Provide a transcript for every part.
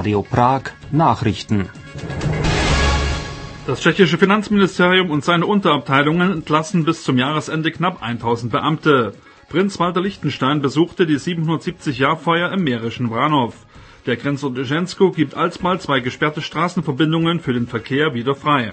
Radio Prag Nachrichten. Das tschechische Finanzministerium und seine Unterabteilungen entlassen bis zum Jahresende knapp 1000 Beamte. Prinz Walter Liechtenstein besuchte die 770-Jahr-Feier im mährischen Vranov. Der Grenzort Žensko gibt alsbald 2 gesperrte Straßenverbindungen für den Verkehr wieder frei.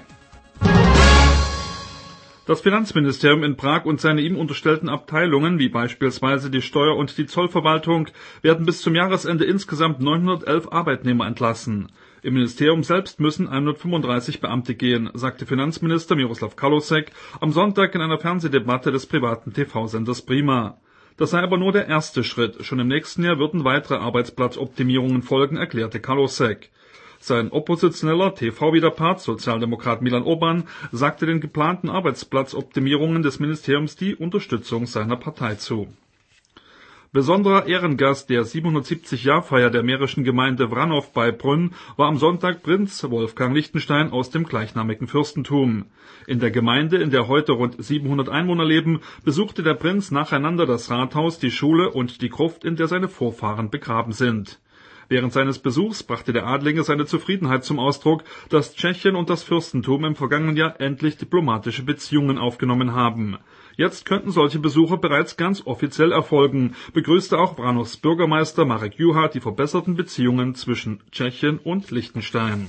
Das Finanzministerium in Prag und seine ihm unterstellten Abteilungen, wie beispielsweise die Steuer- und die Zollverwaltung, werden bis zum Jahresende insgesamt 911 Arbeitnehmer entlassen. Im Ministerium selbst müssen 135 Beamte gehen, sagte Finanzminister Miroslav Kalousek am Sonntag in einer Fernsehdebatte des privaten TV-Senders Prima. Das sei aber nur der erste Schritt. Schon im nächsten Jahr würden weitere Arbeitsplatzoptimierungen folgen, erklärte Kalousek. Sein oppositioneller TV-Widerpart, Sozialdemokrat Milan Orban, sagte den geplanten Arbeitsplatzoptimierungen des Ministeriums die Unterstützung seiner Partei zu. Besonderer Ehrengast der 770-Jahr-Feier der mährischen Gemeinde Vranov bei Brünn war am Sonntag Prinz Wolfgang Liechtenstein aus dem gleichnamigen Fürstentum. In der Gemeinde, in der heute rund 700 Einwohner leben, besuchte der Prinz nacheinander das Rathaus, die Schule und die Gruft, in der seine Vorfahren begraben sind. Während seines Besuchs brachte der Adlige seine Zufriedenheit zum Ausdruck, dass Tschechien und das Fürstentum im vergangenen Jahr endlich diplomatische Beziehungen aufgenommen haben. Jetzt könnten solche Besuche bereits ganz offiziell erfolgen, begrüßte auch Vranovs Bürgermeister Marek Juha die verbesserten Beziehungen zwischen Tschechien und Liechtenstein.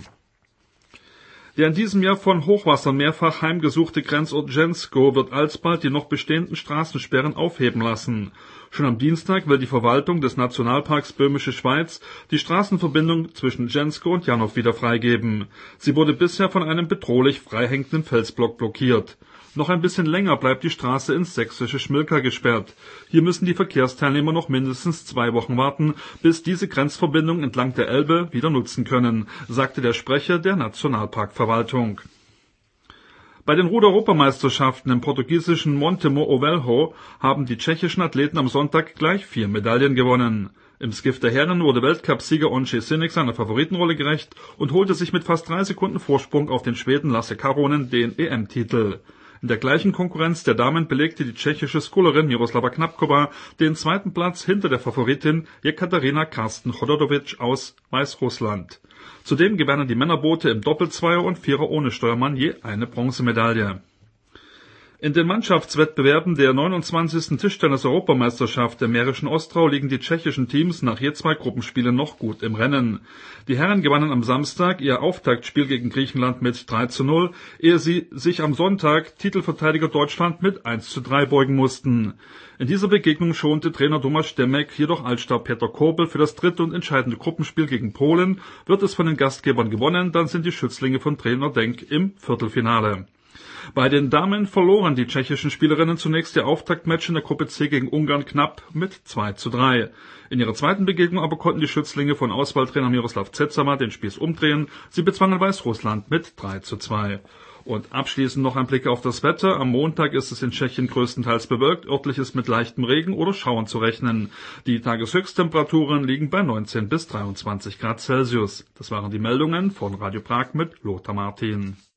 Der in diesem Jahr von Hochwassern mehrfach heimgesuchte Grenzort Žensko wird alsbald die noch bestehenden Straßensperren aufheben lassen. Schon am Dienstag will die Verwaltung des Nationalparks Böhmische Schweiz die Straßenverbindung zwischen Žensko und Janov wieder freigeben. Sie wurde bisher von einem bedrohlich freihängenden Felsblock blockiert. Noch ein bisschen länger bleibt die Straße ins sächsische Schmilka gesperrt. Hier müssen die Verkehrsteilnehmer noch mindestens 2 Wochen warten, bis diese Grenzverbindung entlang der Elbe wieder nutzen können, sagte der Sprecher der Nationalparkverwaltung. Bei den Ruder-Europameisterschaften im portugiesischen Montemo Ovelho haben die tschechischen Athleten am Sonntag gleich 4 Medaillen gewonnen. Im Skiff der Herren wurde Weltcupsieger Ondřej Synek seiner Favoritenrolle gerecht und holte sich mit fast 3 Sekunden Vorsprung auf den Schweden Lasse Karvonen den EM-Titel. In der gleichen Konkurrenz der Damen belegte die tschechische Skullerin Miroslava Knapková den 2. Platz hinter der Favoritin Jekaterina Karsten-Chodorovic aus Weißrussland. Zudem gewannen die Männerboote im Doppelzweier und Vierer ohne Steuermann je eine Bronzemedaille. In den Mannschaftswettbewerben der 29. Tischtennis-Europameisterschaft der Mährischen Ostrau liegen die tschechischen Teams nach je 2 Gruppenspielen noch gut im Rennen. Die Herren gewannen am Samstag ihr Auftaktspiel gegen Griechenland mit 3:0, ehe sie sich am Sonntag Titelverteidiger Deutschland mit 1:3 beugen mussten. In dieser Begegnung schonte Trainer Tomáš Stemek jedoch Altstar Petr Kobel für das 3. und entscheidende Gruppenspiel gegen Polen. Wird es von den Gastgebern gewonnen, dann sind die Schützlinge von Trainer Denk im Viertelfinale. Bei den Damen verloren die tschechischen Spielerinnen zunächst ihr Auftaktmatch in der Gruppe C gegen Ungarn knapp mit 2:3. In ihrer zweiten Begegnung aber konnten die Schützlinge von Auswahltrainer Miroslav Cetsama den Spieß umdrehen. Sie bezwangen Weißrussland mit 3:2. Und abschließend noch ein Blick auf das Wetter. Am Montag ist es in Tschechien größtenteils bewölkt. Örtlich ist mit leichtem Regen oder Schauern zu rechnen. Die Tageshöchsttemperaturen liegen bei 19 bis 23 Grad Celsius. Das waren die Meldungen von Radio Prag mit Lothar Martin.